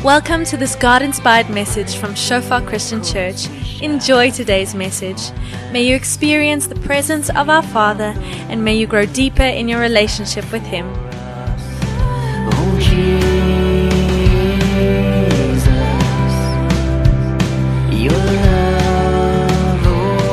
Welcome to this God-inspired message from Shofar Christian Church. Enjoy today's message. May you experience the presence of our Father and may you grow deeper in your relationship with Him. Oh, Jesus, your love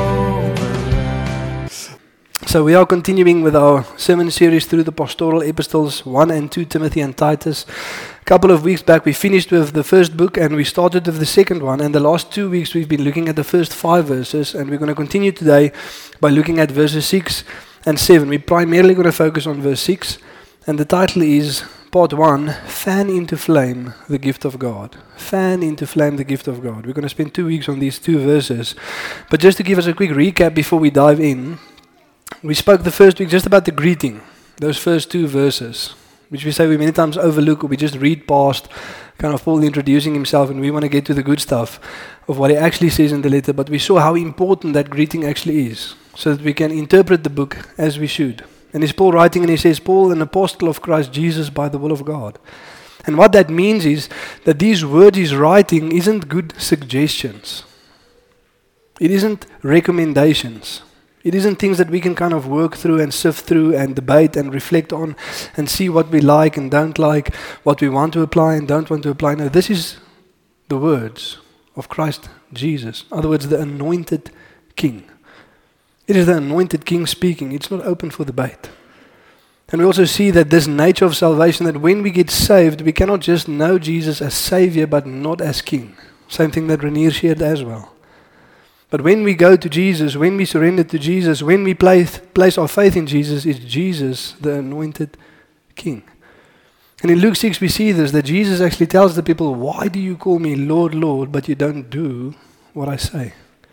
over us. So we are continuing with our sermon series through the pastoral epistles 1 and 2, Timothy and Titus. A couple of weeks back we finished with the first book and we started with the second one, and the last 2 weeks we've been looking at the first 5 verses, and we're going to continue today by looking at verses 6 and 7. We're primarily going to focus on verse 6, and the title is Part 1, Fan into Flame the Gift of God. Fan into flame the gift of God. We're going to spend 2 weeks on these 2 verses, but just to give us a quick recap before we dive in, we spoke the first week just about the greeting, those first 2 verses, which we say we many times overlook, or we just read past, kind of Paul introducing himself, and we want to get to the good stuff of what he actually says in the letter. But we saw how important that greeting actually is, so that we can interpret the book as we should. And it's Paul writing, and he says, Paul, an apostle of Christ Jesus by the will of God. And what that means is that these words he's writing isn't good suggestions. It isn't recommendations. It isn't things that we can kind of work through and sift through and debate and reflect on and see what we like and don't like, what we want to apply and don't want to apply. No, this is the words of Christ Jesus. In other words, the anointed King. It is the anointed King speaking. It's not open for debate. And we also see that this nature of salvation, that when we get saved, we cannot just know Jesus as Savior but not as King. Same thing that Renier shared as well. But when we go to Jesus, when we surrender to Jesus, when we place our faith in Jesus, it's Jesus, the anointed King. And in Luke 6 we see this, that Jesus actually tells the people, why do you call me Lord, Lord, but you don't do what I say?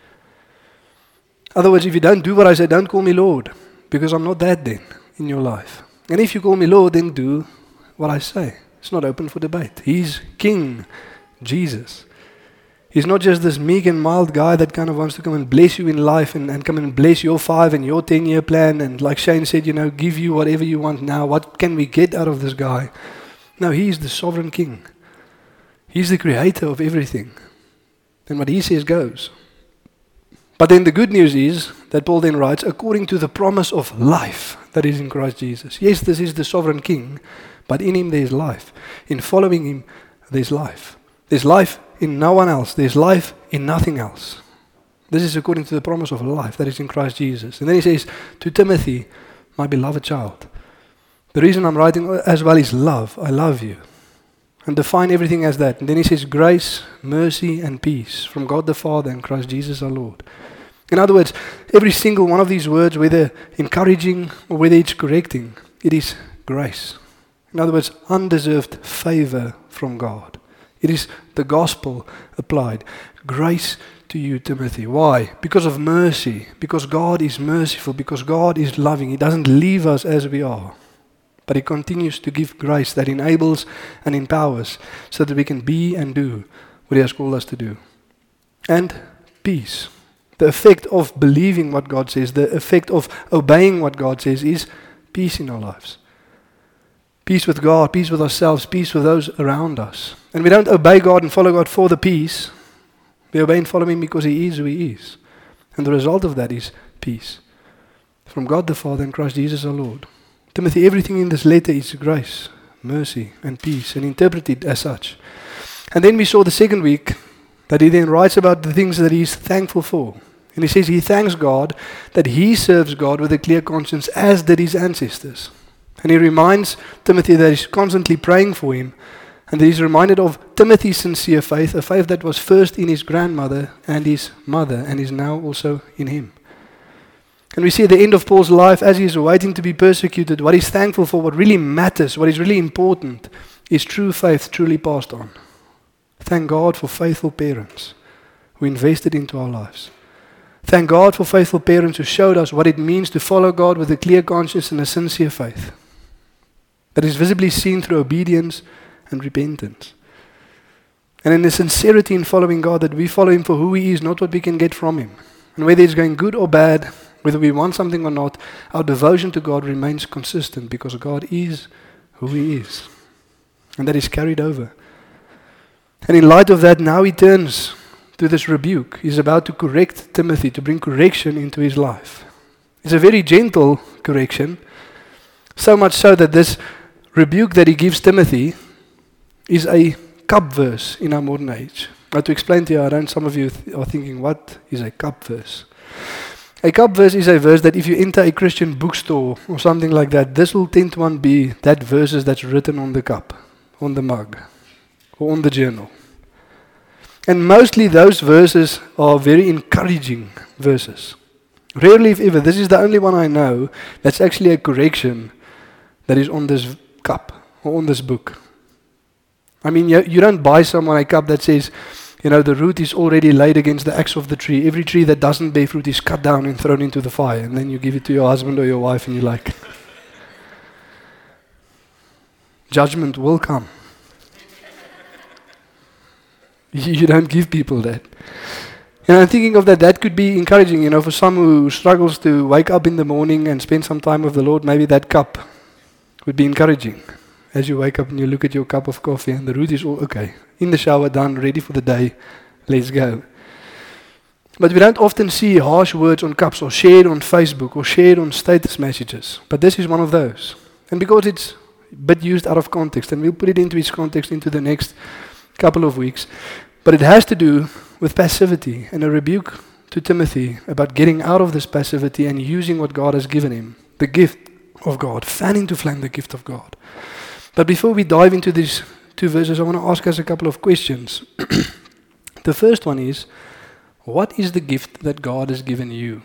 In other words, if you don't do what I say, don't call me Lord, because I'm not that then in your life. And if you call me Lord, then do what I say. It's not open for debate. He's King Jesus. He's not just this meek and mild guy that kind of wants to come and bless you in life and come and bless your 5 and your 10-year plan, and like Shane said, give you whatever you want now. What can we get out of this guy? No, he's the sovereign King. He's the creator of everything. And what he says goes. But then the good news is that Paul then writes, according to the promise of life that is in Christ Jesus. Yes, this is the sovereign King, but in him there is life. In following him, there's life. There's life in no one else. There's life in nothing else. This is according to the promise of life that is in Christ Jesus. And then he says to Timothy, my beloved child. The reason I'm writing as well is love. I love you. And define everything as that. And then he says grace, mercy, and peace from God the Father and Christ Jesus our Lord. In other words, every single one of these words, whether encouraging or whether it's correcting, it is grace. In other words, undeserved favor from God. It is the gospel applied. Grace to you, Timothy. Why? Because of mercy. Because God is merciful. Because God is loving. He doesn't leave us as we are. But He continues to give grace that enables and empowers so that we can be and do what He has called us to do. And peace. The effect of believing what God says, the effect of obeying what God says is peace in our lives. Peace with God, peace with ourselves, peace with those around us. And we don't obey God and follow God for the peace. We obey and follow Him because He is who He is. And the result of that is peace. From God the Father and Christ Jesus our Lord. Timothy, everything in this letter is grace, mercy, and peace, and interpret it as such. And then we saw the second week that he then writes about the things that he's thankful for. And he says he thanks God that he serves God with a clear conscience, as did his ancestors. And he reminds Timothy that he's constantly praying for him, and that he's reminded of Timothy's sincere faith, a faith that was first in his grandmother and his mother, and is now also in him. And we see at the end of Paul's life, as he is waiting to be persecuted, what he's thankful for, what really matters, what is really important, is true faith truly passed on. Thank God for faithful parents who invested into our lives. Thank God for faithful parents who showed us what it means to follow God with a clear conscience and a sincere faith that is visibly seen through obedience and repentance. And in the sincerity in following God, that we follow Him for who He is, not what we can get from Him. And whether it's going good or bad, whether we want something or not, our devotion to God remains consistent because God is who He is. And that is carried over. And in light of that, now he turns to this rebuke. He's about to correct Timothy, to bring correction into his life. It's a very gentle correction, so much so that this rebuke that he gives Timothy is a cup verse in our modern age. Now, to explain to you, I know some of you are thinking, what is a cup verse? A cup verse is a verse that if you enter a Christian bookstore or something like that, this will tend to be that verses that's written on the cup, on the mug, or on the journal. And mostly those verses are very encouraging verses. Rarely, if ever, this is the only one I know that's actually a correction that is on this cup or on this book. I mean, you don't buy someone a cup that says, the root is already laid against the axe of the tree. Every tree that doesn't bear fruit is cut down and thrown into the fire. And then you give it to your husband or your wife and you're like, judgment will come. You don't give people that. And I'm thinking of that could be encouraging, for some who struggles to wake up in the morning and spend some time with the Lord, maybe that cup would be encouraging. As you wake up and you look at your cup of coffee and the root is all okay. In the shower, done, ready for the day, let's go. But we don't often see harsh words on cups or shared on Facebook or shared on status messages. But this is one of those. And because it's a bit used out of context, and we'll put it into its context into the next couple of weeks, but it has to do with passivity and a rebuke to Timothy about getting out of this passivity and using what God has given him, the gift of God, fanning to flame the gift of God. But before we dive into these two verses, I want to ask us a couple of questions. The first one is, what is the gift that God has given you?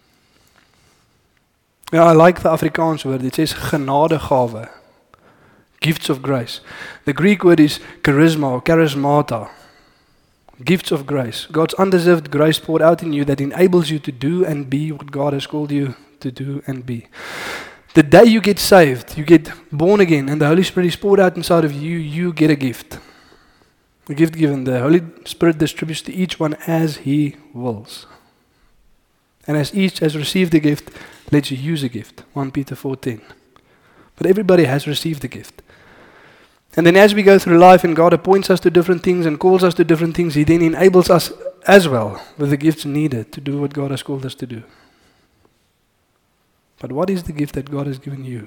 I like the Afrikaans word. It says genadegawe, gifts of grace. The Greek word is charisma or charismata, gifts of grace. God's undeserved grace poured out in you that enables you to do and be what God has called you to do and be. The day you get saved, you get born again, and the Holy Spirit is poured out inside of you, you get a gift. A gift given. The Holy Spirit distributes to each one as He wills. And as each has received a gift, lets you use a gift. 1 Peter 4:10. But everybody has received a gift. And then as we go through life and God appoints us to different things and calls us to different things, He then enables us as well with the gifts needed to do what God has called us to do. But what is the gift that God has given you?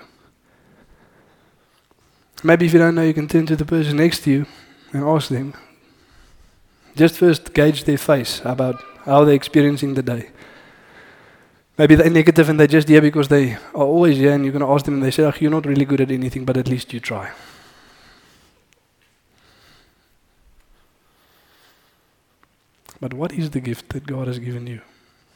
Maybe if you don't know, you can turn to the person next to you and ask them. Just first gauge their face about how they're experiencing the day. Maybe they're negative and they're just here because they are always here, and you're going to ask them and they say, you're not really good at anything, but at least you try. But what is the gift that God has given you?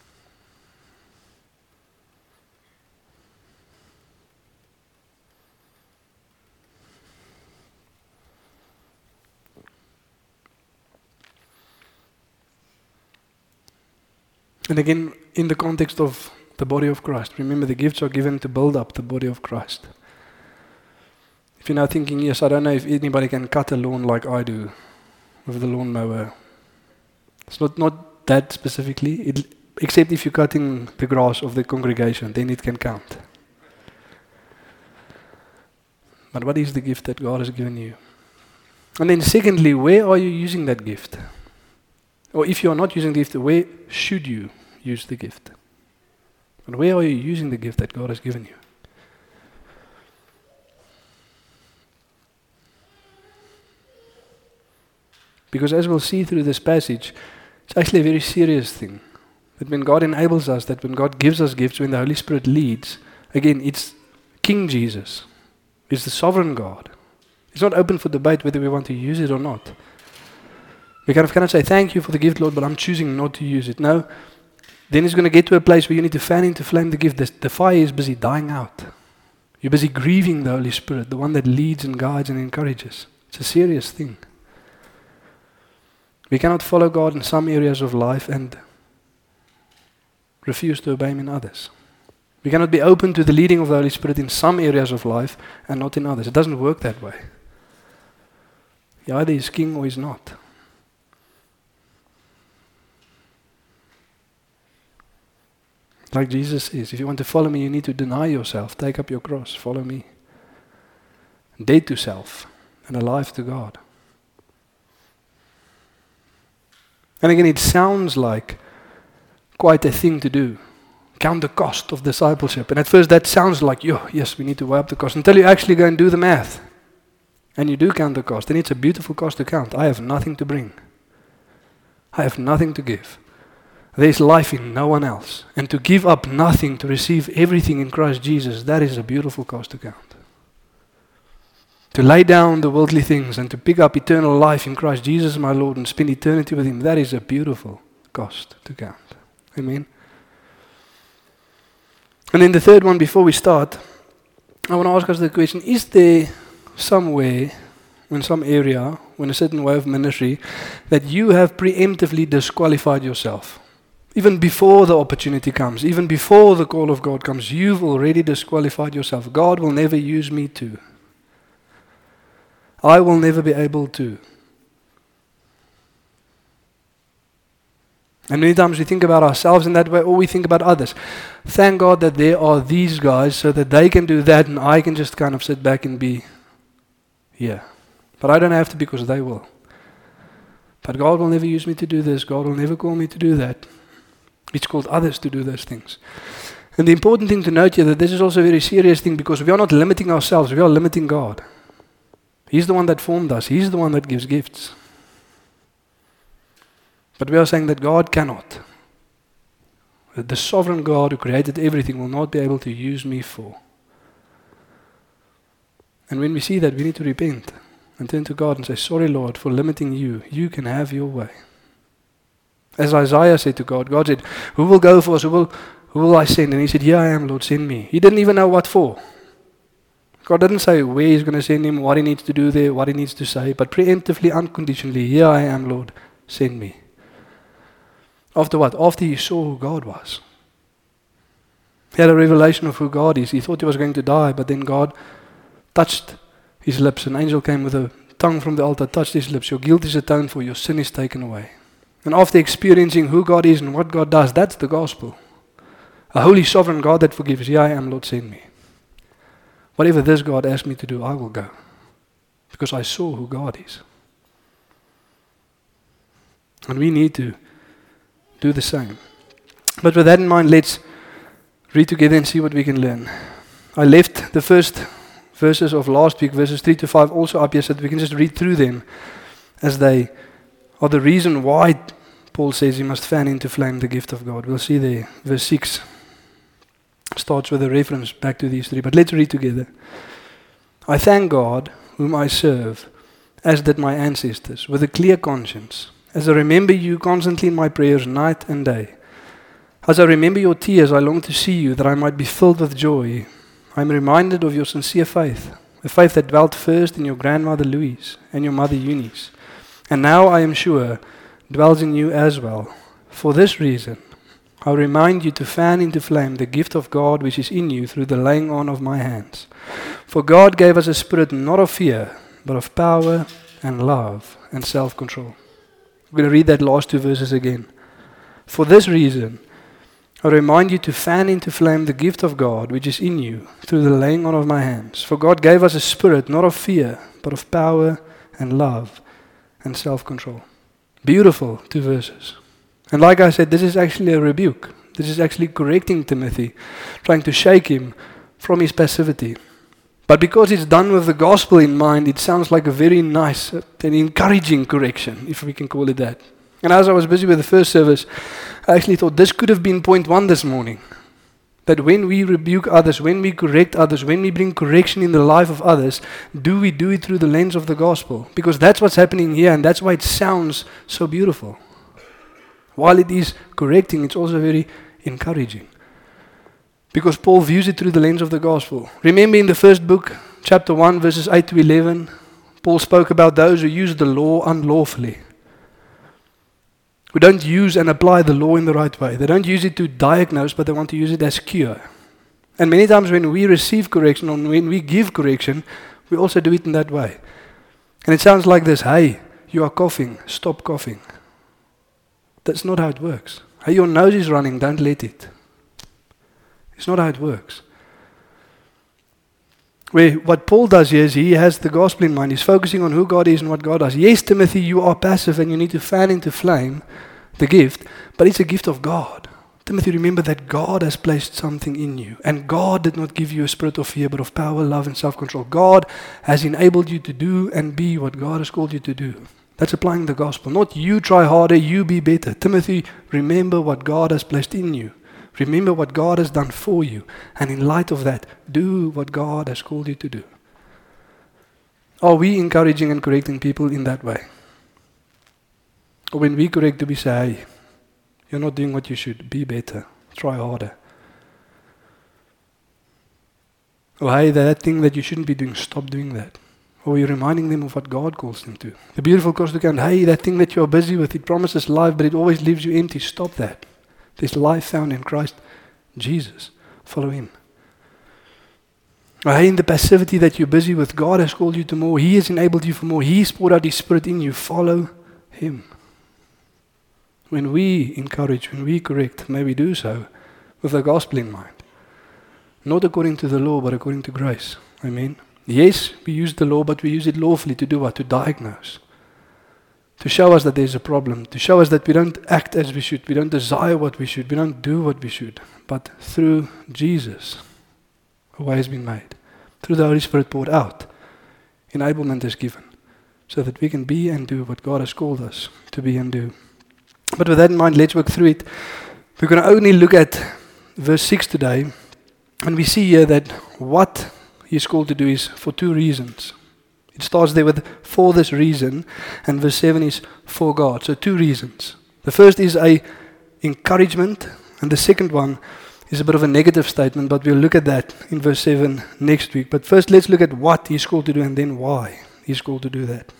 And again, in the context of the body of Christ, remember the gifts are given to build up the body of Christ. If you're now thinking, yes, I don't know if anybody can cut a lawn like I do with the lawnmower. It's not that specifically, except if you're cutting the grass of the congregation, then it can count. But what is the gift that God has given you? And then secondly, where are you using that gift? Or if you are not using the gift, where should you use the gift? And where are you using the gift that God has given you? Because as we'll see through this passage, it's actually a very serious thing. That when God enables us, that when God gives us gifts, when the Holy Spirit leads, again, it's King Jesus. It's the sovereign God. It's not open for debate whether we want to use it or not. We cannot say, thank you for the gift, Lord, but I'm choosing not to use it. No. Then it's going to get to a place where you need to fan into flame the gift. The fire is busy dying out. You're busy grieving the Holy Spirit, the one that leads and guides and encourages. It's a serious thing. We cannot follow God in some areas of life and refuse to obey Him in others. We cannot be open to the leading of the Holy Spirit in some areas of life and not in others. It doesn't work that way. He either is king or He's not. Like Jesus says, if you want to follow me, you need to deny yourself, take up your cross, follow me. Dead to self and alive to God. And again, it sounds like quite a thing to do. Count the cost of discipleship. And at first that sounds like, yes, we need to weigh up the cost. Until you actually go and do the math. And you do count the cost. And it's a beautiful cost to count. I have nothing to bring. I have nothing to give. There's life in no one else. And to give up nothing to receive everything in Christ Jesus, that is a beautiful cost to count. To lay down the worldly things and to pick up eternal life in Christ Jesus my Lord and spend eternity with Him, that is a beautiful cost to count. Amen. And then the third one, before we start, I want to ask us the question, is there somewhere, in some area, in a certain way of ministry, that you have preemptively disqualified yourself? Even before the opportunity comes, even before the call of God comes, you've already disqualified yourself. God will never use me to. I will never be able to. And many times we think about ourselves in that way, or we think about others. Thank God that there are these guys so that they can do that and I can just kind of sit back and be here. But I don't have to because they will. But God will never use me to do this. God will never call me to do that. It's called others to do those things. And the important thing to note here that this is also a very serious thing because we are not limiting ourselves, we are limiting God. He's the one that formed us. He's the one that gives gifts. But we are saying that God cannot. That the sovereign God who created everything will not be able to use me for. And when we see that, we need to repent and turn to God and say, sorry Lord for limiting you. You can have your way. As Isaiah said to God, God said, who will go for us? Who will I send? And he said, here I am, Lord, send me. He didn't even know what for. God didn't say where He's going to send him, what he needs to do there, what he needs to say, but preemptively, unconditionally, here I am, Lord, send me. After what? After he saw who God was. He had a revelation of who God is. He thought he was going to die, but then God touched his lips. An angel came with a tongue from the altar, touched his lips. Your guilt is atoned for, your sin is taken away. And after experiencing who God is and what God does, that's the gospel. A holy sovereign God that forgives. Here I am, Lord, send me. Whatever this God asked me to do, I will go. Because I saw who God is. And we need to do the same. But with that in mind, let's read together and see what we can learn. I left the first verses of last week, verses 3 to 5, also up here so that we can just read through them as they are the reason why Paul says you must fan into flame the gift of God. We'll see there, verse 6 starts with a reference back to these three, but let's read together. I thank God, whom I serve, as did my ancestors, with a clear conscience, as I remember you constantly in my prayers night and day. As I remember your tears, I long to see you, that I might be filled with joy. I am reminded of your sincere faith, a faith that dwelt first in your grandmother Louise and your mother Eunice, and now I am sure dwells in you as well. For this reason, I remind you to fan into flame the gift of God which is in you through the laying on of my hands. For God gave us a spirit not of fear, but of power and love and self-control. I'm going to read that last two verses again. For this reason, I remind you to fan into flame the gift of God which is in you through the laying on of my hands. For God gave us a spirit not of fear, but of power and love and self-control. Beautiful two verses. And like I said, this is actually a rebuke. This is actually correcting Timothy, trying to shake him from his passivity. But because it's done with the gospel in mind, it sounds like a very nice and encouraging correction, if we can call it that. And as I was busy with the first service, I actually thought this could have been point one this morning. That when we rebuke others, when we correct others, when we bring correction in the life of others, do we do it through the lens of the gospel? Because that's what's happening here, and that's why it sounds so beautiful. While it is correcting, it's also very encouraging. Because Paul views it through the lens of the gospel. Remember in the first book, chapter 1, verses 8 to 11, Paul spoke about those who use the law unlawfully. Who don't use and apply the law in the right way. They don't use it to diagnose, but they want to use it as cure. And many times when we receive correction, or when we give correction, we also do it in that way. And it sounds like this, hey, you are coughing, stop coughing. That's not how it works. Hey, your nose is running, don't let it. It's not how it works. What Paul does here is he has the gospel in mind. He's focusing on who God is and what God does. Yes, Timothy, you are passive and you need to fan into flame, the gift, but it's a gift of God. Timothy, remember that God has placed something in you. And God did not give you a spirit of fear, but of power, love, and self-control. God has enabled you to do and be what God has called you to do. That's applying the gospel. Not you try harder, you be better. Timothy, remember what God has placed in you. Remember what God has done for you. And in light of that, do what God has called you to do. Are we encouraging and correcting people in that way? Or when we correct, do we say, hey, you're not doing what you should, be better, try harder. Or hey, that thing that you shouldn't be doing, stop doing that. Or you're reminding them of what God calls them to. The beautiful course to count, hey, that thing that you're busy with, it promises life, but it always leaves you empty, stop that. There's life found in Christ Jesus. Follow Him. Or hey, in the passivity that you're busy with, God has called you to more, He has enabled you for more, He's poured out His Spirit in you, follow Him. When we encourage, when we correct, may we do so with the gospel in mind. Not according to the law, but according to grace. Amen. Yes, we use the law, but we use it lawfully to do what? To diagnose. To show us that there's a problem. To show us that we don't act as we should. We don't desire what we should. We don't do what we should. But through Jesus, a way has been made. Through the Holy Spirit poured out, enablement is given. So that we can be and do what God has called us to be and do. But with that in mind, let's work through it. We're going to only look at verse 6 today. And we see here that what He's called to do is for two reasons. It starts there with for this reason, and verse 7 is for God. So two reasons. The first is a encouragement, and the second one is a bit of a negative statement, but we'll look at that in verse 7 next week. But first let's look at what He's called to do and then why He's called to do that.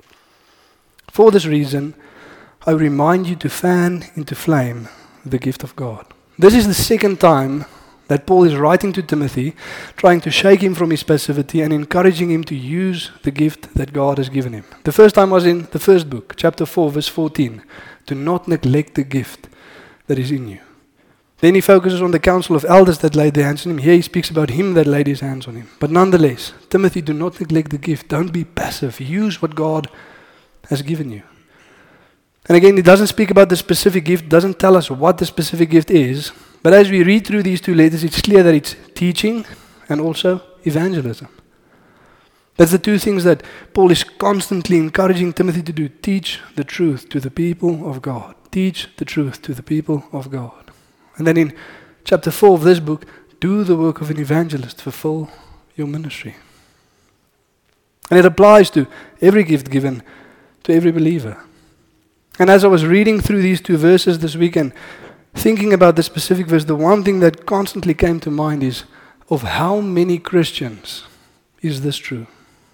For this reason, I remind you to fan into flame the gift of God. This is the second time that Paul is writing to Timothy, trying to shake him from his passivity and encouraging him to use the gift that God has given him. The first time was in the first book, chapter 4, verse 14. Do not neglect the gift that is in you. Then he focuses on the council of elders that laid their hands on him. Here he speaks about him that laid his hands on him. But nonetheless, Timothy, do not neglect the gift. Don't be passive. Use what God has given you. And again, it doesn't speak about the specific gift, doesn't tell us what the specific gift is. But as we read through these two letters, it's clear that it's teaching and also evangelism. That's the two things that Paul is constantly encouraging Timothy to do. Teach the truth to the people of God. Teach the truth to the people of God. And then in chapter 4 of this book, do the work of an evangelist. Fulfill your ministry. And it applies to every gift given to every believer. And as I was reading through these two verses this weekend, thinking about the specific verse, the one thing that constantly came to mind is, of how many Christians is this true?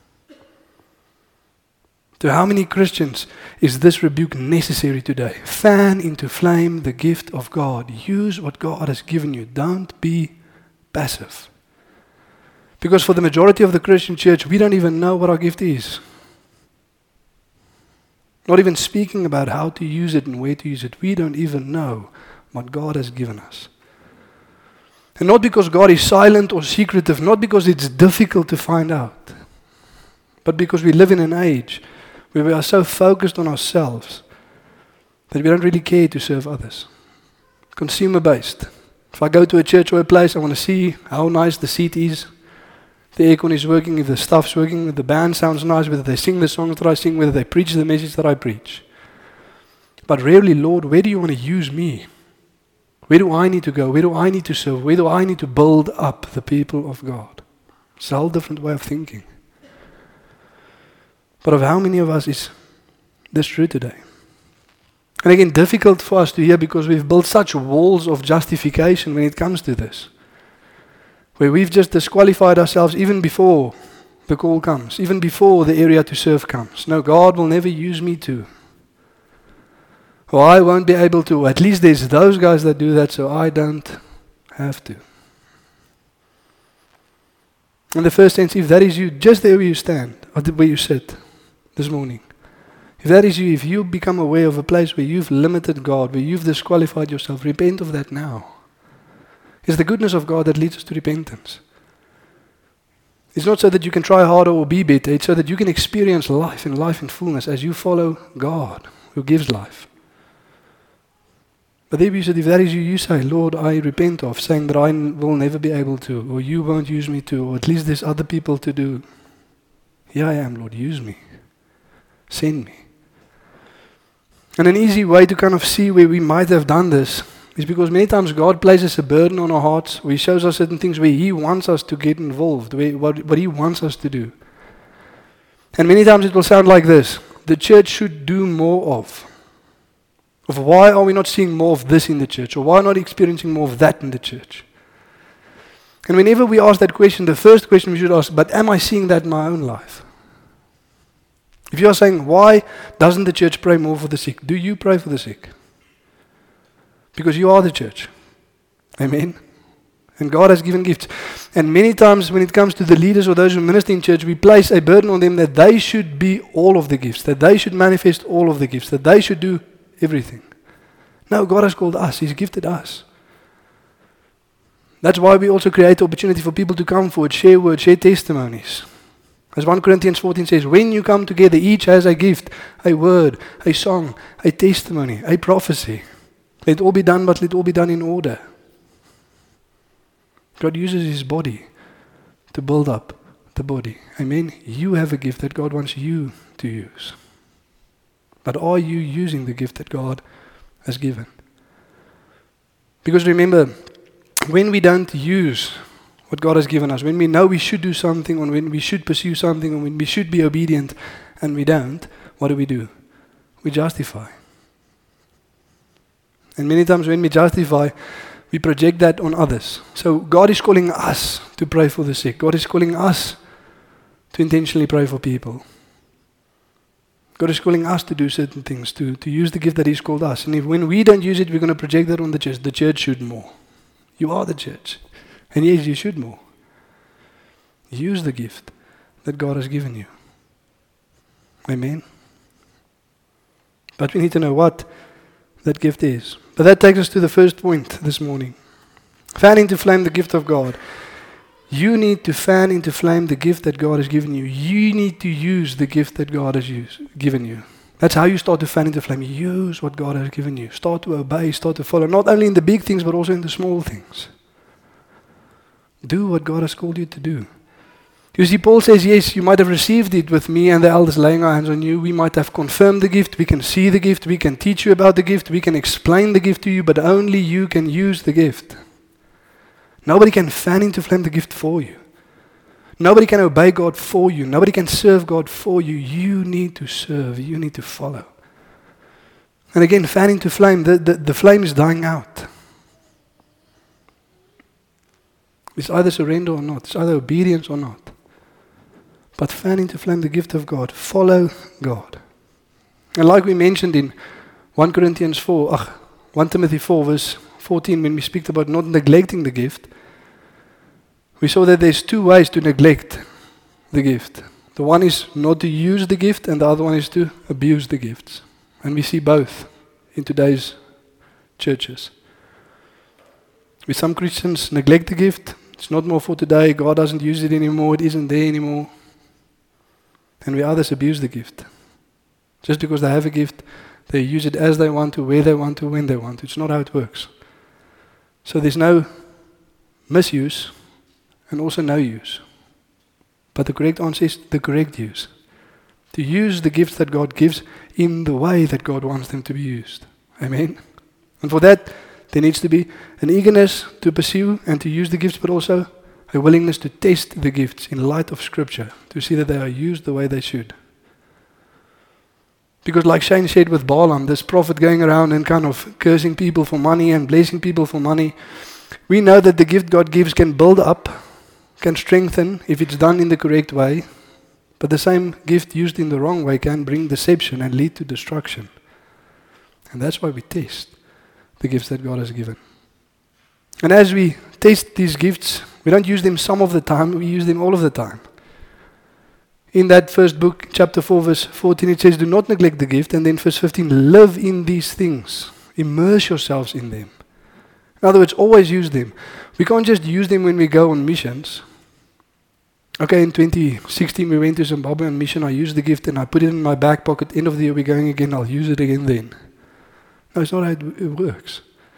To how many Christians is this rebuke necessary today? Fan into flame the gift of God. Use what God has given you. Don't be passive. Because for the majority of the Christian church, we don't even know what our gift is. Not even speaking about how to use it and where to use it. We don't even know what God has given us. And not because God is silent or secretive, not because it's difficult to find out, but because we live in an age where we are so focused on ourselves that we don't really care to serve others. Consumer-based. If I go to a church or a place, I want to see how nice the seat is, the aircon is working, if the stuff's working, if the band sounds nice, whether they sing the songs that I sing, whether they preach the message that I preach. But rarely, Lord, where do you want to use me? Where do I need to go? Where do I need to serve? Where do I need to build up the people of God? It's a whole different way of thinking. But of how many of us is this true today? And again, difficult for us to hear because we've built such walls of justification when it comes to this. Where we've just disqualified ourselves even before the call comes, even before the area to serve comes. No, God will never use me to. Or I won't be able to. At least there's those guys that do that, so I don't have to. In the first sense, if that is you, just there where you stand, or where you sit this morning, if that is you, if you become aware of a place where you've limited God, where you've disqualified yourself, repent of that now. It's the goodness of God that leads us to repentance. It's not so that you can try harder or be better, it's so that you can experience life and life in fullness as you follow God, who gives life. But there you said, if that is you, you say, Lord, I repent of saying that I will never be able to, or you won't use me to, or at least there's other people to do. Here I am, Lord, use me. Send me. And an easy way to kind of see where we might have done this is because many times God places a burden on our hearts, or He shows us certain things where He wants us to get involved, what He wants us to do. And many times it will sound like this: the church should do more of why are we not seeing more of this in the church, or why not experiencing more of that in the church? And whenever we ask that question, the first question we should ask, but am I seeing that in my own life? If you are saying, why doesn't the church pray more for the sick? Do you pray for the sick? Because you are the church. Amen. And God has given gifts. And many times when it comes to the leaders or those who minister in church, we place a burden on them that they should be all of the gifts, that they should manifest all of the gifts, that they should do everything. No, God has called us. He's gifted us. That's why we also create opportunity for people to come forward, share words, share testimonies. As 1 Corinthians 14 says, when you come together, each has a gift, a word, a song, a testimony, a prophecy. Let it all be done, but let it all be done in order. God uses His body to build up the body. Amen? You have a gift that God wants you to use. But are you using the gift that God has given? Because remember, when we don't use what God has given us, when we know we should do something, or when we should pursue something, or when we should be obedient, and we don't, what do? We justify. And many times when we justify, we project that on others. So God is calling us to pray for the sick. God is calling us to intentionally pray for people. God is calling us to do certain things, to use the gift that He's called us. And if when we don't use it, we're going to project that on the church. The church should more. You are the church. And yes, you should more. Use the gift that God has given you. Amen. But we need to know what that gift is. But that takes us to the first point this morning. Fan into flame the gift of God. You need to fan into flame the gift that God has given you. You need to use the gift that God has given you. That's how you start to fan into flame. Use what God has given you. Start to obey, start to follow. Not only in the big things, but also in the small things. Do what God has called you to do. You see, Paul says, yes, you might have received it with me and the elders laying our hands on you. We might have confirmed the gift. We can see the gift. We can teach you about the gift. We can explain the gift to you, but only you can use the gift. Nobody can fan into flame the gift for you. Nobody can obey God for you. Nobody can serve God for you. You need to serve. You need to follow. And again, fan into flame. The flame is dying out. It's either surrender or not. It's either obedience or not. But fan into flame the gift of God. Follow God. And like we mentioned in 1 Timothy 4 verse 14, when we speak about not neglecting the gift, we saw that there's two ways to neglect the gift. The one is not to use the gift, and the other one is to abuse the gifts. And we see both in today's churches. With some Christians neglect the gift. It's not more for today. God doesn't use it anymore. It isn't there anymore. And we others abuse the gift. Just because they have a gift, they use it as they want to, where they want to, when they want to. It's not how it works. So there's no misuse and also no use. But the correct answer is the correct use. To use the gifts that God gives in the way that God wants them to be used. Amen? And for that, there needs to be an eagerness to pursue and to use the gifts, but also a willingness to test the gifts in light of Scripture, to see that they are used the way they should. Because like Shane said with Balaam, this prophet going around and kind of cursing people for money and blessing people for money, we know that the gift God gives can build up, can strengthen if it's done in the correct way, but the same gift used in the wrong way can bring deception and lead to destruction. And that's why we test the gifts that God has given. And as we test these gifts, we don't use them some of the time, we use them all of the time. In that first book, chapter 4, verse 14, it says, do not neglect the gift. And then verse 15, live in these things. Immerse yourselves in them. In other words, always use them. We can't just use them when we go on missions. Okay, in 2016 we went to Zimbabwe on mission. I used the gift and I put it in my back pocket. End of the year we're going again, I'll use it again then. No, it's not how it works.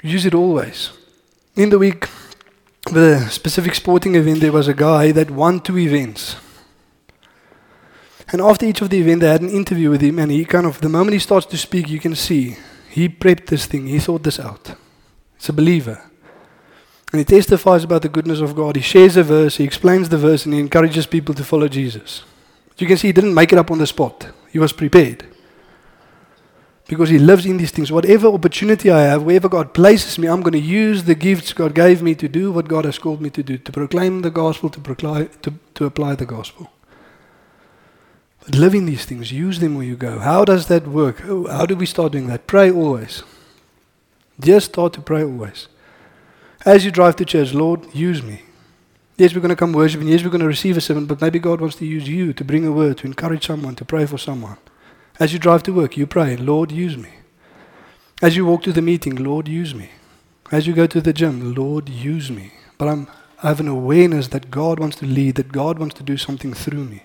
Use it always. In the week, with a specific sporting event, there was a guy that won 2 events. And after each of the events, they had an interview with him, and he the moment he starts to speak, you can see, he prepped this thing, he thought this out. He's a believer. And he testifies about the goodness of God. He shares a verse, he explains the verse, and he encourages people to follow Jesus. But you can see he didn't make it up on the spot. He was prepared. Because he lives in these things. Whatever opportunity I have, wherever God places me, I'm going to use the gifts God gave me to do what God has called me to do, to proclaim the gospel, to apply the gospel. But live in these things, use them where you go. How does that work? How do we start doing that? Pray always. Just start to pray always. As you drive to church, Lord, use me. Yes, we're going to come worship, and yes, we're going to receive a sermon, but maybe God wants to use you to bring a word, to encourage someone, to pray for someone. As you drive to work, you pray, Lord, use me. As you walk to the meeting, Lord, use me. As you go to the gym, Lord, use me. But I have an awareness that God wants to lead, that God wants to do something through me.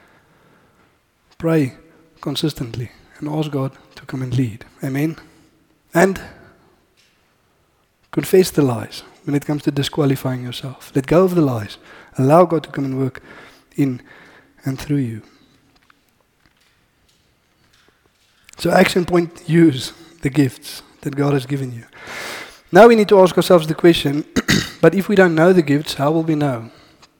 Pray consistently and ask God to come and lead. Amen. And confess the lies when it comes to disqualifying yourself. Let go of the lies. Allow God to come and work in and through you. So action point, use the gifts that God has given you. Now we need to ask ourselves the question, but if we don't know the gifts, how will we know?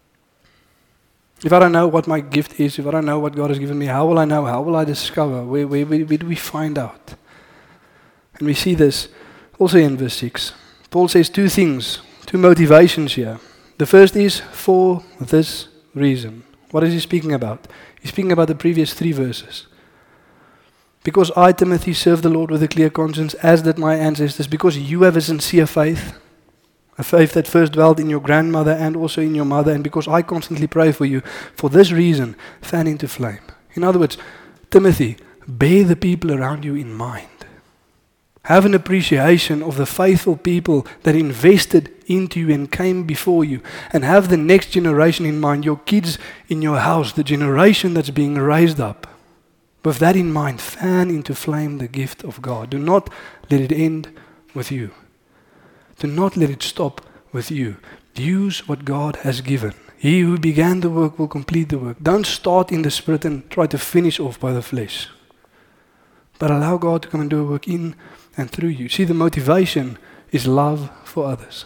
If I don't know what my gift is, if I don't know what God has given me, how will I know? How will I discover? Where do we find out? And we see this also in verse 6. Paul says 2 things, 2 motivations here. The first is for this reason. What is he speaking about? He's speaking about the previous 3 verses. Because I, Timothy, serve the Lord with a clear conscience, as did my ancestors, because you have a sincere faith, a faith that first dwelt in your grandmother and also in your mother, and because I constantly pray for you, for this reason, fan into flame. In other words, Timothy, bear the people around you in mind. Have an appreciation of the faithful people that invested into you and came before you, and have the next generation in mind, your kids in your house, the generation that's being raised up. With that in mind, fan into flame the gift of God. Do not let it end with you. Do not let it stop with you. Use what God has given. He who began the work will complete the work. Don't start in the spirit and try to finish off by the flesh. But allow God to come and do a work in and through you. See, the motivation is love for others.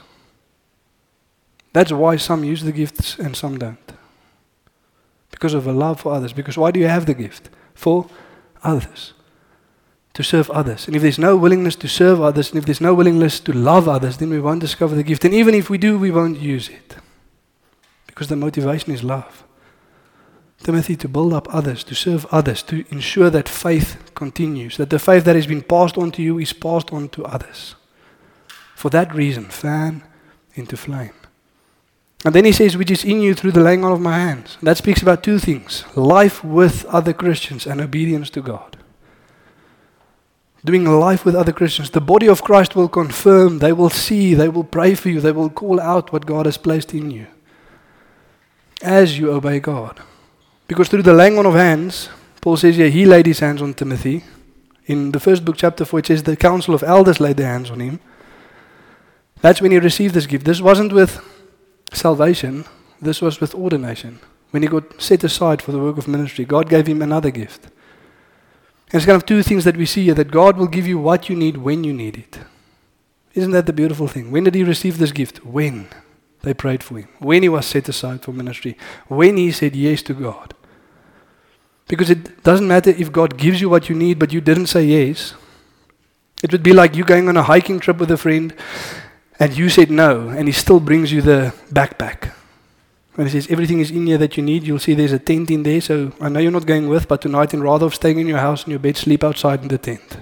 That's why some use the gifts and some don't. Because of a love for others. Because why do you have the gift? For others. To serve others. And if there's no willingness to serve others, and if there's no willingness to love others, then we won't discover the gift. And even if we do, we won't use it. Because the motivation is love. Timothy, to build up others, to serve others, to ensure that faith continues, that the faith that has been passed on to you is passed on to others. For that reason, fan into flame. And then he says, which is in you through the laying on of my hands. That speaks about 2 things. Life with other Christians and obedience to God. Doing life with other Christians. The body of Christ will confirm, they will see, they will pray for you, they will call out what God has placed in you. As you obey God. Because through the laying on of hands, Paul says here, he laid his hands on Timothy. In the first book, chapter 4, it says the council of elders laid their hands on him. That's when he received this gift. This wasn't with salvation, this was with ordination. When he got set aside for the work of ministry, God gave him another gift. And it's kind of 2 things that we see here, that God will give you what you need when you need it. Isn't that the beautiful thing? When did he receive this gift? When they prayed for him. When he was set aside for ministry. When he said yes to God. Because it doesn't matter if God gives you what you need, but you didn't say yes. It would be like you going on a hiking trip with a friend, and you said no, and he still brings you the backpack. When he says everything is in here that you need, you'll see there's a tent in there, so I know you're not going with, but tonight, in rather of staying in your house in your bed, sleep outside in the tent.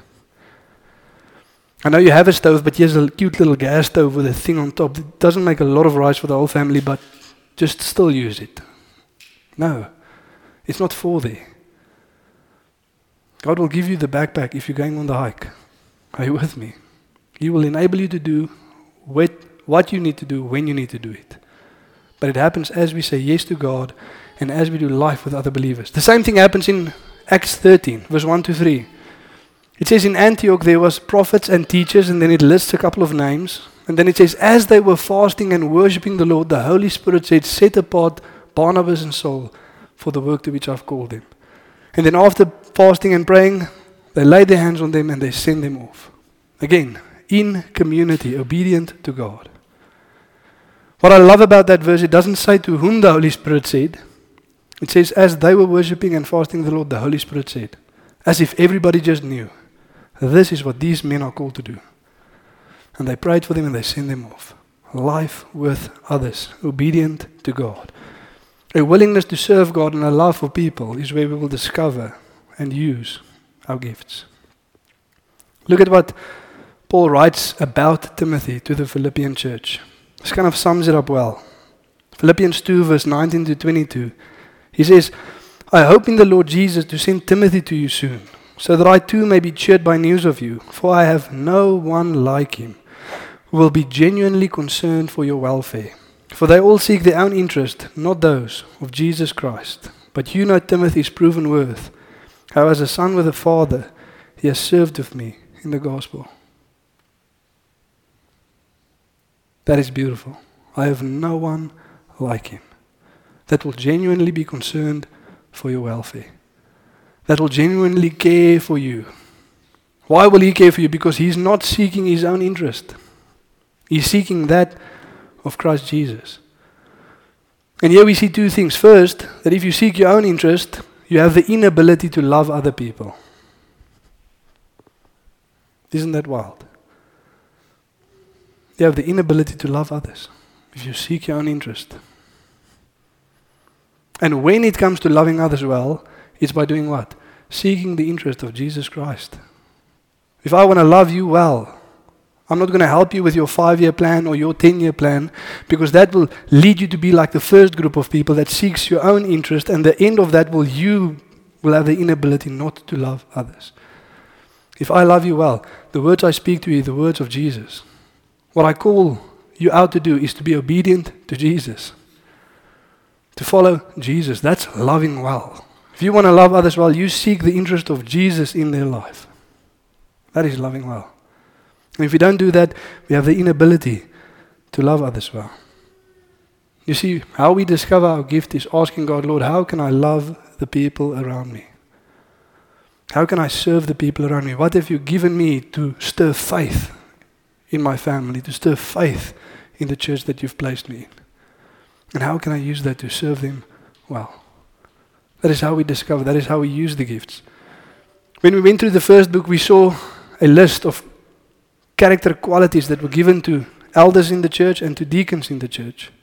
I know you have a stove, but here's a cute little gas stove with a thing on top. It doesn't make a lot of rice for the whole family, but just still use it. No, it's not for there. God will give you the backpack if you're going on the hike. Are you with me? He will enable you to do what you need to do when you need to do it. But it happens as we say yes to God and as we do life with other believers. The same thing happens in Acts 13, verse 1 to 3. It says in Antioch there was prophets and teachers, and then it lists a couple of names. And then it says, as they were fasting and worshipping the Lord, the Holy Spirit said, set apart Barnabas and Saul for the work to which I've called them. And then after fasting and praying, they laid their hands on them and they sent them off. Again, in community, obedient to God. What I love about that verse, it doesn't say to whom the Holy Spirit said. It says, as they were worshipping and fasting the Lord, the Holy Spirit said. As if everybody just knew. This is what these men are called to do. And they prayed for them and they sent them off. Life with others, obedient to God. A willingness to serve God and a love for people is where we will discover and use our gifts. Look at what Paul writes about Timothy to the Philippian church. This kind of sums it up well. Philippians 2 verse 19 to 22. He says, I hope in the Lord Jesus to send Timothy to you soon, so that I too may be cheered by news of you, for I have no one like him, who will be genuinely concerned for your welfare. For they all seek their own interest, not those of Jesus Christ. But you know Timothy's proven worth, how as a son with a father, he has served with me in the gospel. That is beautiful. I have no one like him that will genuinely be concerned for your welfare, that will genuinely care for you. Why will he care for you? Because he's not seeking his own interest. He's seeking that of Christ Jesus. And here we see two things. First, that if you seek your own interest, you have the inability to love other people. Isn't that wild? You have the inability to love others if you seek your own interest. And when it comes to loving others well, it's by doing what? Seeking the interest of Jesus Christ. If I want to love you well, I'm not going to help you with your 5-year plan or your 10-year plan, because that will lead you to be like the first group of people that seeks your own interest, and the end of that you will have the inability not to love others. If I love you well, the words I speak to you are the words of Jesus. What I call you out to do is to be obedient to Jesus. To follow Jesus. That's loving well. If you want to love others well, you seek the interest of Jesus in their life. That is loving well. And if we don't do that, we have the inability to love others well. You see, how we discover our gift is asking God, Lord, how can I love the people around me? How can I serve the people around me? What have you given me to stir faith in my family, to stir faith in the church that you've placed me in? And how can I use that to serve them well? That is how we discover, that is how we use the gifts. When we went through the first book, we saw a list of character qualities that were given to elders in the church and to deacons in the church.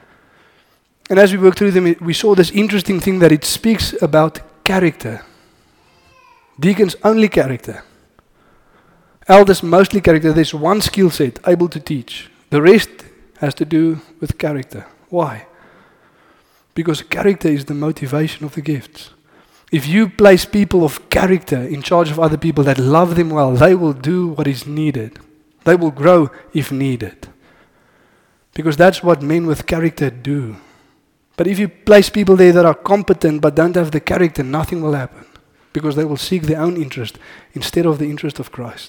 And as we worked through them, we saw this interesting thing that it speaks about character. Deacons only character. Elders mostly character. There's one skill set, able to teach. The rest has to do with character. Why? Because character is the motivation of the gifts. If you place people of character in charge of other people that love them well, they will do what is needed. They will grow if needed. Because that's what men with character do. But if you place people there that are competent but don't have the character, nothing will happen. Because they will seek their own interest instead of the interest of Christ.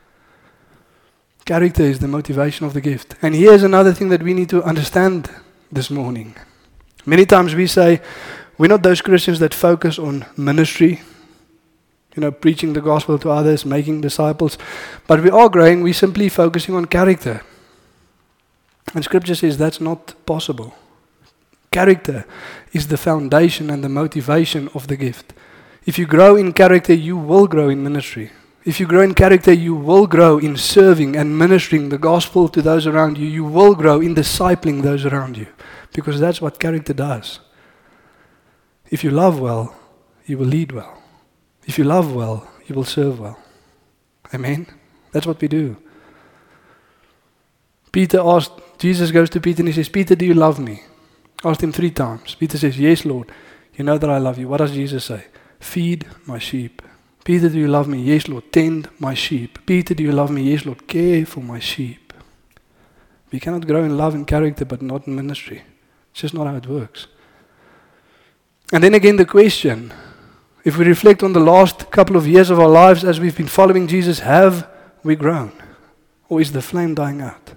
Character is the motivation of the gift. And here's another thing that we need to understand this morning. Many times we say, we're not those Christians that focus on ministry, preaching the gospel to others, making disciples. But we are growing, we're simply focusing on character. And Scripture says that's not possible. Character is the foundation and the motivation of the gift. If you grow in character, you will grow in ministry. If you grow in character, you will grow in serving and ministering the gospel to those around you. You will grow in discipling those around you. Because that's what character does. If you love well, you will lead well. If you love well, you will serve well. Amen? That's what we do. Jesus goes to Peter and he says, Peter, do you love me? Asked him 3 times. Peter says, yes, Lord. You know that I love you. What does Jesus say? Feed my sheep. Peter, do you love me? Yes, Lord. Tend my sheep. Peter, do you love me? Yes, Lord. Care for my sheep. We cannot grow in love and character but not in ministry. It's just not how it works. And then again the question, If we reflect on the last couple of years of our lives as we've been following Jesus, have we grown? Or is the flame dying out?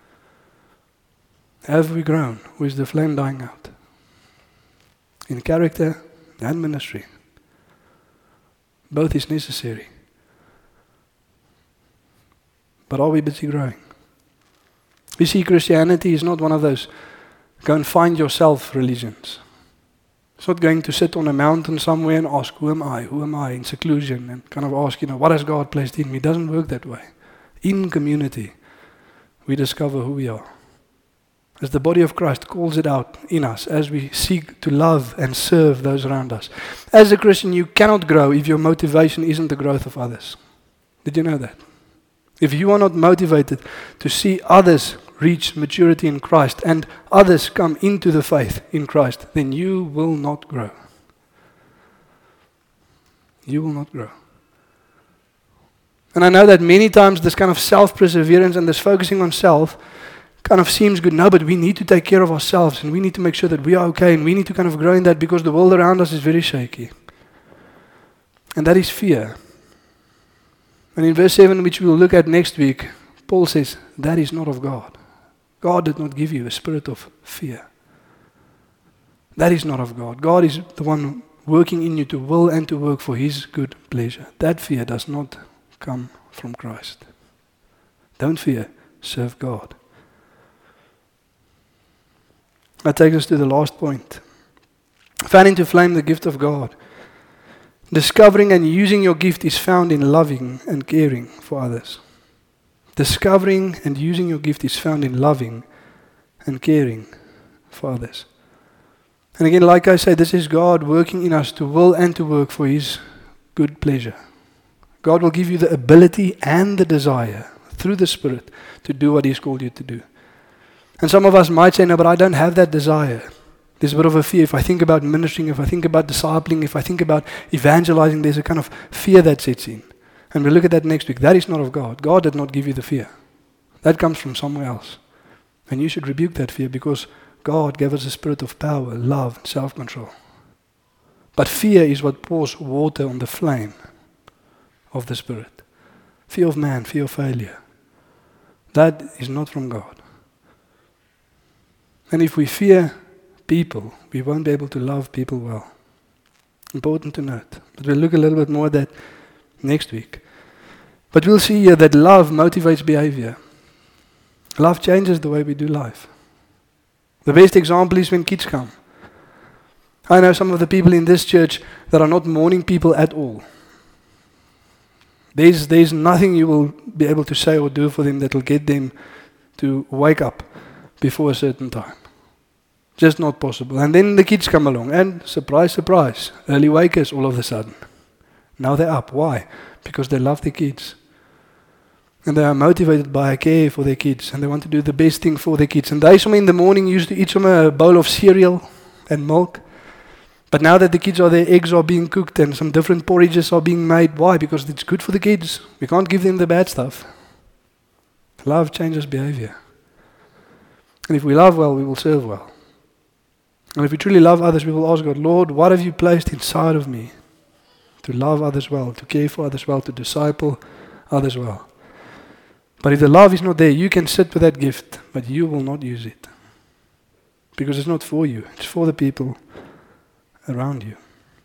Have we grown? Or is the flame dying out? In character and ministry. Both is necessary. But are we busy growing? You see, Christianity is not one of those go and find yourself religions. It's not going to sit on a mountain somewhere and ask, who am I, in seclusion, and kind of ask, what has God placed in me? It doesn't work that way. In community, we discover who we are. As the body of Christ calls it out in us, as we seek to love and serve those around us. As a Christian, you cannot grow if your motivation isn't the growth of others. Did you know that? If you are not motivated to see others reach maturity in Christ and others come into the faith in Christ, then you will not grow. You will not grow. And I know that many times this kind of self-perseverance and this focusing on self kind of seems good. No, but we need to take care of ourselves and we need to make sure that we are okay and we need to kind of grow in that because the world around us is very shaky. And that is fear. And in verse 7, which we will look at next week, Paul says, that is not of God. God did not give you a spirit of fear. That is not of God. God is the one working in you to will and to work for His good pleasure. That fear does not come from Christ. Don't fear, serve God. That takes us to the last point. Fanning to flame the gift of God. Discovering and using your gift is found in loving and caring for others. Discovering and using your gift is found in loving and caring for others. And again, like I say, this is God working in us to will and to work for His good pleasure. God will give you the ability and the desire through the Spirit to do what He's called you to do. And some of us might say, no, but I don't have that desire. There's a bit of a fear. If I think about ministering, if I think about discipling, if I think about evangelizing, there's a kind of fear that sets in. And we'll look at that next week. That is not of God. God did not give you the fear. That comes from somewhere else. And you should rebuke that fear because God gave us a spirit of power, love, self-control. But fear is what pours water on the flame of the Spirit. Fear of man, fear of failure. That is not from God. And if we fear people, we won't be able to love people well. Important to note. But we'll look a little bit more at that next week. But we'll see here that love motivates behavior. Love changes the way we do life. The best example is when kids come. I know some of the people in this church that are not morning people at all. There's nothing you will be able to say or do for them that will get them to wake up before a certain time. Just not possible. And then the kids come along and surprise, surprise, early wakers all of a sudden. Now they're up. Why? Because they love their kids. And they are motivated by a care for their kids. And they want to do the best thing for their kids. And they in the morning used to eat a bowl of cereal and milk. But now that the kids are there, eggs are being cooked and some different porridges are being made. Why? Because it's good for the kids. We can't give them the bad stuff. Love changes behavior. And if we love well, we will serve well. And if we truly love others, we will ask God, Lord, what have you placed inside of me to love others well, to care for others well, to disciple others well? But if the love is not there, you can sit with that gift, but you will not use it. Because it's not for you, it's for the people around you.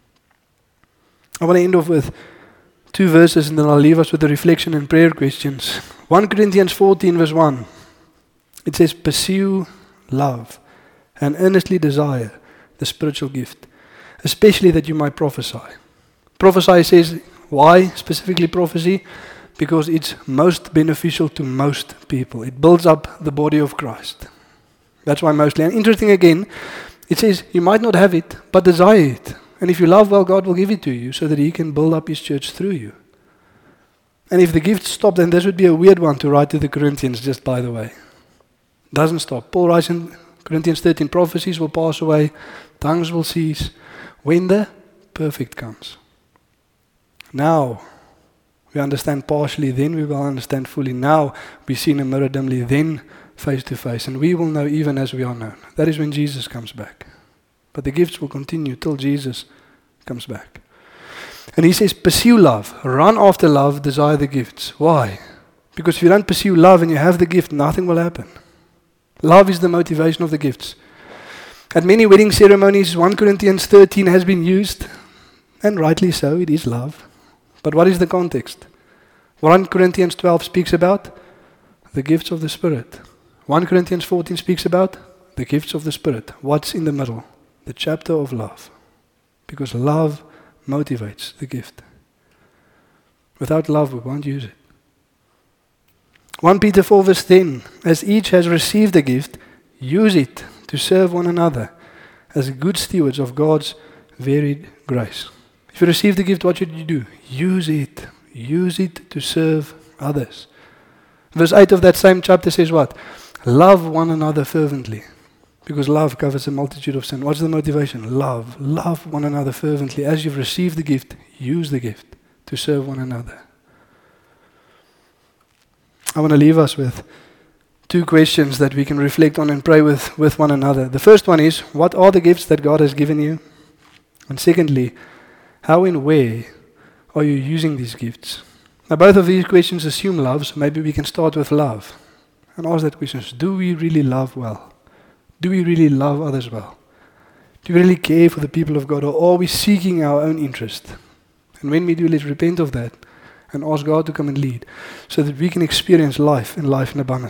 I want to end off with 2 verses and then I'll leave us with the reflection and prayer questions. 1 Corinthians 14 verse 1. It says, pursue love and earnestly desire the spiritual gift, especially that you might prophesy. Prophesy says, why specifically prophecy? Because it's most beneficial to most people. It builds up the body of Christ. That's why mostly. And interesting again, it says you might not have it, but desire it. And if you love well, God will give it to you so that He can build up His church through you. And if the gift stopped, then this would be a weird one to write to the Corinthians, just by the way. Doesn't stop. Paul writes in Corinthians 13, prophecies will pass away, tongues will cease, when the perfect comes. Now, we understand partially, then we will understand fully. Now, we see in a mirror dimly, then face to face. And we will know even as we are known. That is when Jesus comes back. But the gifts will continue till Jesus comes back. And he says, pursue love, run after love, desire the gifts. Why? Because if you don't pursue love and you have the gift, nothing will happen. Love is the motivation of the gifts. At many wedding ceremonies, 1 Corinthians 13 has been used, and rightly so, it is love. But what is the context? 1 Corinthians 12 speaks about the gifts of the Spirit. 1 Corinthians 14 speaks about the gifts of the Spirit. What's in the middle? The chapter of love. Because love motivates the gift. Without love, we won't use it. 1 Peter 4 verse 10, as each has received a gift, use it to serve one another as good stewards of God's varied grace. If you receive the gift, what should you do? Use it. Use it to serve others. Verse 8 of that same chapter says what? Love one another fervently. Because love covers a multitude of sin. What's the motivation? Love. Love one another fervently. As you've received the gift, use the gift to serve one another. I want to leave us with 2 questions that we can reflect on and pray with one another. The first one is, what are the gifts that God has given you? And secondly, how and where are you using these gifts? Now both of these questions assume love, so maybe we can start with love. And ask that question, do we really love well? Do we really love others well? Do we really care for the people of God, or are we seeking our own interest? And when we do, let's repent of that and ask God to come and lead so that we can experience life and life in abundance.